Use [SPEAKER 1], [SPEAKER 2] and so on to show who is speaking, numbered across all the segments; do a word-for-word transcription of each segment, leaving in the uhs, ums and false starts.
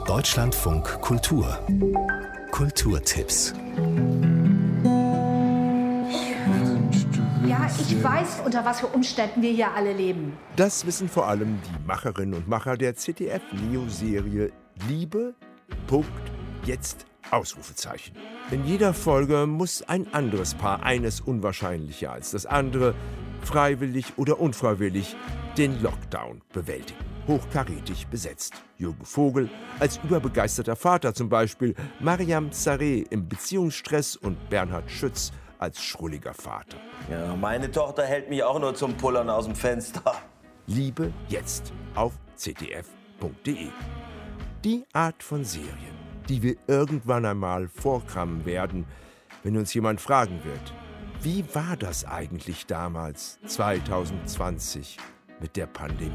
[SPEAKER 1] Deutschlandfunk Kultur. Kulturtipps.
[SPEAKER 2] Ja, ich weiß, unter was für Umständen wir hier alle leben.
[SPEAKER 3] Das wissen vor allem die Macherinnen und Macher der Z D F-Neo-Serie Liebe, Punkt, jetzt, Ausrufezeichen. In jeder Folge muss ein anderes Paar, eines unwahrscheinlicher als das andere, freiwillig oder unfreiwillig, den Lockdown bewältigen. Hochkarätig besetzt. Jürgen Vogel als überbegeisterter Vater zum Beispiel, Mariam Zareh im Beziehungsstress und Bernhard Schütz als schrulliger Vater.
[SPEAKER 4] Ja, meine Tochter hält mich auch nur zum Pullern aus dem Fenster.
[SPEAKER 3] Liebe jetzt auf z d f punkt d e. Die Art von Serien, die wir irgendwann einmal vorkramen werden, wenn uns jemand fragen wird, wie war das eigentlich damals, zwanzig zwanzig, mit der Pandemie?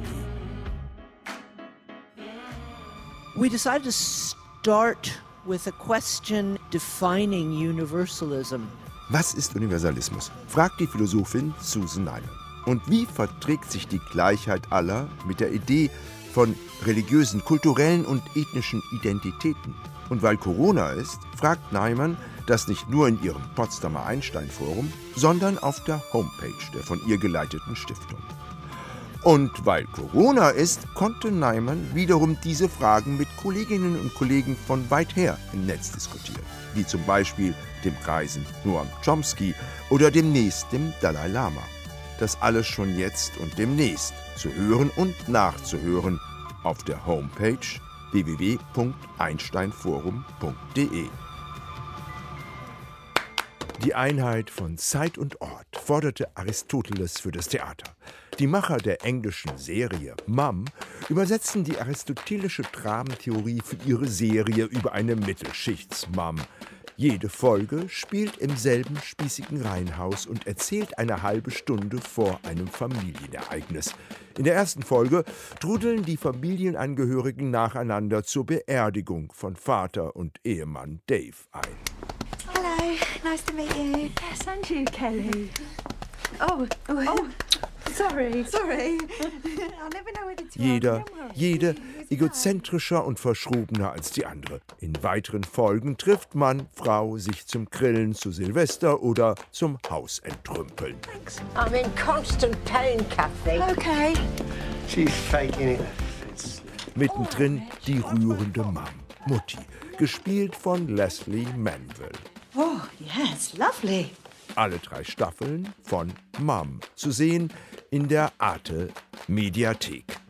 [SPEAKER 5] We decided to start with a question defining universalism.
[SPEAKER 3] Was ist Universalismus? Fragt die Philosophin Susan Neiman. Und wie verträgt sich die Gleichheit aller mit der Idee von religiösen, kulturellen und ethnischen Identitäten? Und weil Corona ist, fragt Neiman das nicht nur in ihrem Potsdamer Einstein-Forum, sondern auf der Homepage der von ihr geleiteten Stiftung. Und weil Corona ist, konnte Neiman wiederum diese Fragen mit Kolleginnen und Kollegen von weit her im Netz diskutieren, wie zum Beispiel dem Kreisen Noam Chomsky oder demnächst dem Dalai Lama. Das alles schon jetzt und demnächst zu hören und nachzuhören auf der Homepage w w w punkt einsteinforum punkt d e. Die Einheit von Zeit und Ort forderte Aristoteles für das Theater. Die Macher der englischen Serie Mum übersetzten die aristotelische Dramentheorie für ihre Serie über eine Mittelschichts-Mum. Jede Folge spielt im selben spießigen Reihenhaus und erzählt eine halbe Stunde vor einem Familienereignis. In der ersten Folge trudeln die Familienangehörigen nacheinander zur Beerdigung von Vater und Ehemann Dave ein.
[SPEAKER 6] Hello, nice to meet you.
[SPEAKER 2] Yes, and you, Kelly.
[SPEAKER 6] Oh, oh,
[SPEAKER 2] Oh, sorry.
[SPEAKER 6] sorry. I'll never know whether to
[SPEAKER 3] Jeder,
[SPEAKER 6] answer. Don't worry.
[SPEAKER 3] jede
[SPEAKER 6] Is it
[SPEAKER 3] egozentrischer und verschrobener als die andere. In weiteren Folgen trifft Mann, Frau sich zum Grillen zu Silvester oder zum Hausentrümpeln.
[SPEAKER 7] I'm in constant pain, Kathy.
[SPEAKER 6] okay?
[SPEAKER 8] She's faking it. It's
[SPEAKER 3] Mittendrin die rührende Mum, Mutti, gespielt von Leslie Manville.
[SPEAKER 6] Oh, yes, lovely.
[SPEAKER 3] Alle drei Staffeln von Mum zu sehen in der Arte Mediathek.